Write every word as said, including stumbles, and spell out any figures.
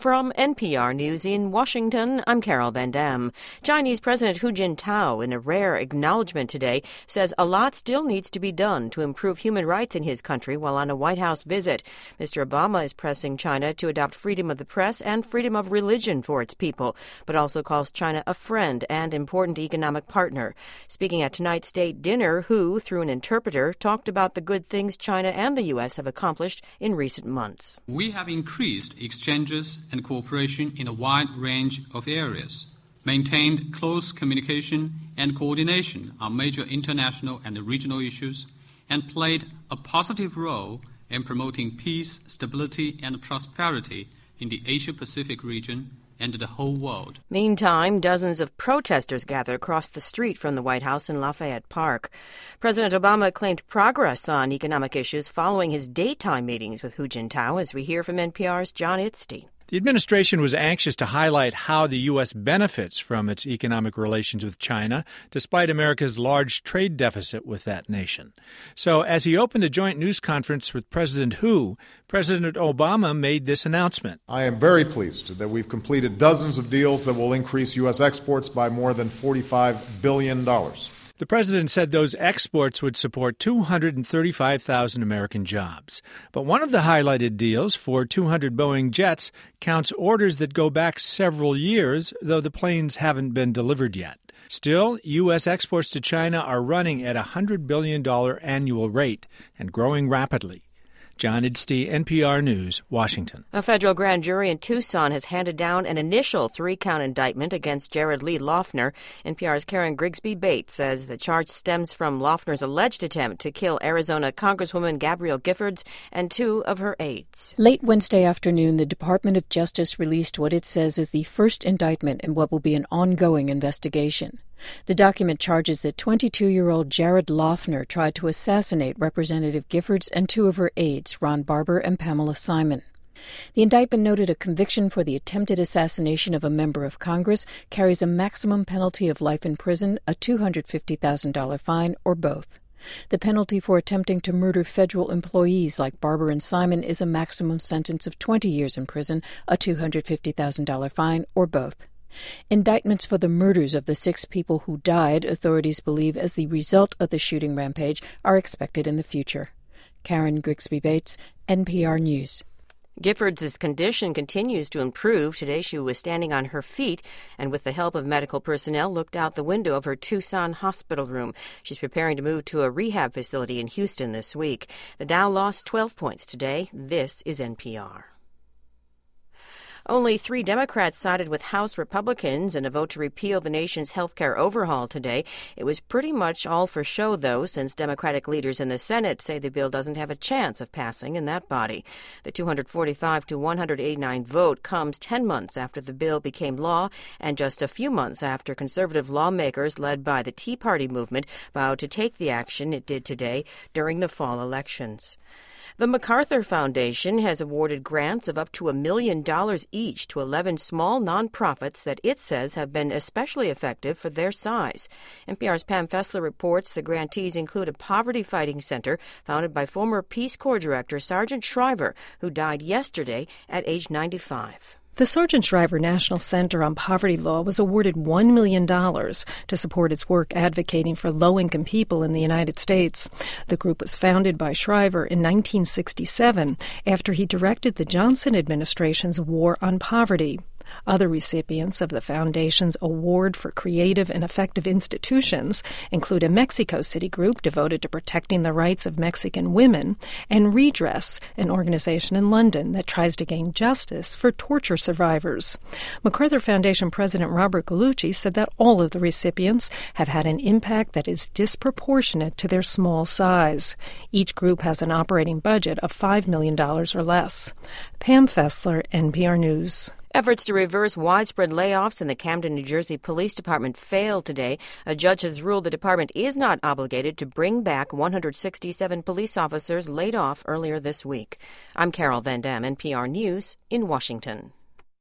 From N P R News in Washington, I'm Carol Van Dam. Chinese President Hu Jintao, in a rare acknowledgement today, says a lot still needs to be done to improve human rights in his country while on a White House visit. Mister Obama is pressing China to adopt freedom of the press and freedom of religion for its people, but also calls China a friend and important economic partner. Speaking at tonight's state dinner, Hu, through an interpreter, talked about the good things China and the U S have accomplished in recent months. We have increased exchanges and cooperation in a wide range of areas, maintained close communication and coordination on major international and regional issues, and played a positive role in promoting peace, stability, and prosperity in the Asia-Pacific region and the whole world. Meantime, dozens of protesters gather across the street from the White House in Lafayette Park. President Obama claimed progress on economic issues following his daytime meetings with Hu Jintao, as we hear from N P R's John Itzty. The administration was anxious to highlight how the U S benefits from its economic relations with China, despite America's large trade deficit with that nation. So as he opened a joint news conference with President Hu, President Obama made this announcement. I am very pleased that we've completed dozens of deals that will increase U S exports by more than forty-five billion dollars. The president said those exports would support two hundred thirty-five thousand American jobs. But one of the highlighted deals for two hundred Boeing jets counts orders that go back several years, though the planes haven't been delivered yet. Still, U S exports to China are running at a one hundred billion dollars annual rate and growing rapidly. John Itzty, N P R News, Washington. A federal grand jury in Tucson has handed down an initial three-count indictment against Jared Lee Loughner. N P R's Karen Grigsby Bates says the charge stems from Loughner's alleged attempt to kill Arizona Congresswoman Gabrielle Giffords and two of her aides. Late Wednesday afternoon, the Department of Justice released what it says is the first indictment in what will be an ongoing investigation. The document charges that twenty-two-year-old Jared Loughner tried to assassinate Representative Giffords and two of her aides, Ron Barber and Pamela Simon. The indictment noted a conviction for the attempted assassination of a member of Congress carries a maximum penalty of life in prison, a two hundred fifty thousand dollars fine, or both. The penalty for attempting to murder federal employees like Barber and Simon is a maximum sentence of twenty years in prison, a two hundred fifty thousand dollars fine, or both. Indictments for the murders of the six people who died, authorities believe, as the result of the shooting rampage, are expected in the future. Karen Grigsby Bates, N P R News. Giffords' condition continues to improve. Today she was standing on her feet and with the help of medical personnel looked out the window of her Tucson hospital room. She's preparing to move to a rehab facility in Houston this week. The Dow lost twelve points today. This is N P R. Only three Democrats sided with House Republicans in a vote to repeal the nation's health care overhaul today. It was pretty much all for show, though, since Democratic leaders in the Senate say the bill doesn't have a chance of passing in that body. The two hundred forty-five to one hundred eighty-nine vote comes ten months after the bill became law and just a few months after conservative lawmakers led by the Tea Party movement vowed to take the action it did today during the fall elections. The MacArthur Foundation has awarded grants of up to a million dollars each to eleven small nonprofits that it says have been especially effective for their size. N P R's Pam Fessler reports the grantees include a poverty-fighting center founded by former Peace Corps Director Sargent Shriver, who died yesterday at age ninety-five. The Sargent Shriver National Center on Poverty Law was awarded one million dollars to support its work advocating for low-income people in the United States. The group was founded by Shriver in nineteen sixty-seven after he directed the Johnson administration's War on Poverty. Other recipients of the Foundation's Award for Creative and Effective Institutions include a Mexico City group devoted to protecting the rights of Mexican women, and Redress, an organization in London that tries to gain justice for torture survivors. MacArthur Foundation President Robert Gallucci said that all of the recipients have had an impact that is disproportionate to their small size. Each group has an operating budget of five million dollars or less. Pam Fessler, N P R News. Efforts to reverse widespread layoffs in the Camden, New Jersey Police Department failed today. A judge has ruled the department is not obligated to bring back one hundred sixty-seven police officers laid off earlier this week. I'm Carol Van Dam, N P R News in Washington.